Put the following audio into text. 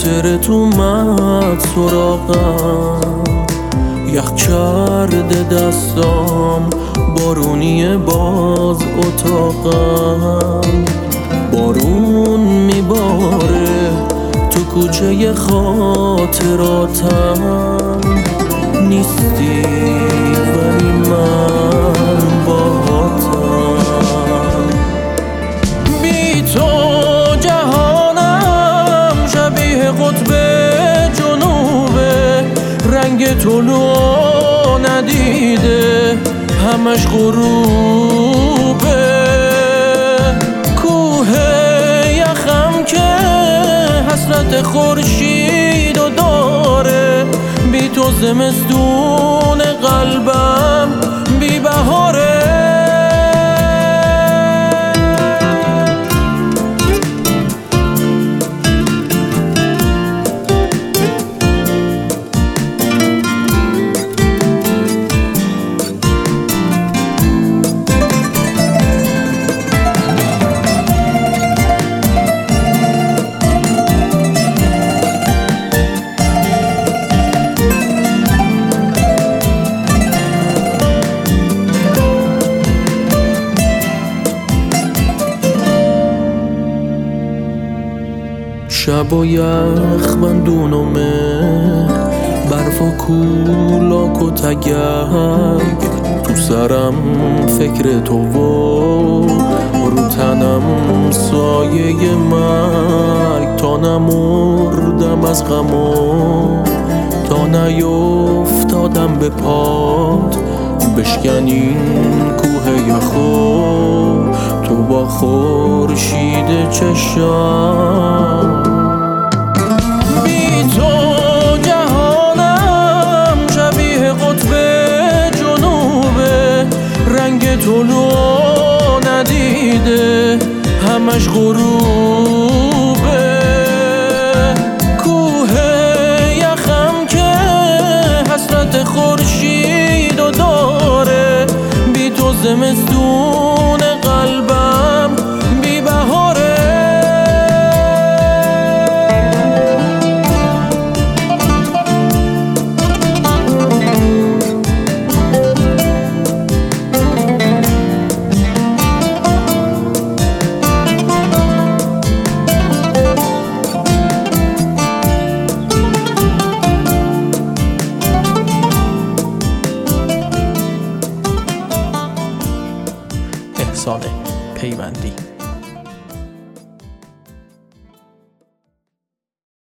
خاطرت اومد سراغم، یخ کرده دستام، بارونی باز اتاقم. بارون میباره تو کوچه خاطراتم، نیستی ولی من باهاتم. بی تو جهانم شبیه قطب جنوبه، رنگ طلوع ندیده همش غروبه. کوه یخم که حسرت خورشید و داره، بی تو زمستون قلبم بی بهاره. شب و یخ بندون و مه، برف و کولاک و تگرگ، تو سرم فکر تو و رو تنم سایه مرگ. تا نمردم از غم تا نیفتادم به پات، بشکن این کوه یخو تو با خورشید چشام. بی تو جهانم شبیه قطب جنوبه، رنگ طلوع ندیده همش غروبه. کوه یخم که حسرت خورشید و داره، بی تو زمستون قلبم بی بهاره. احسان پیوندی.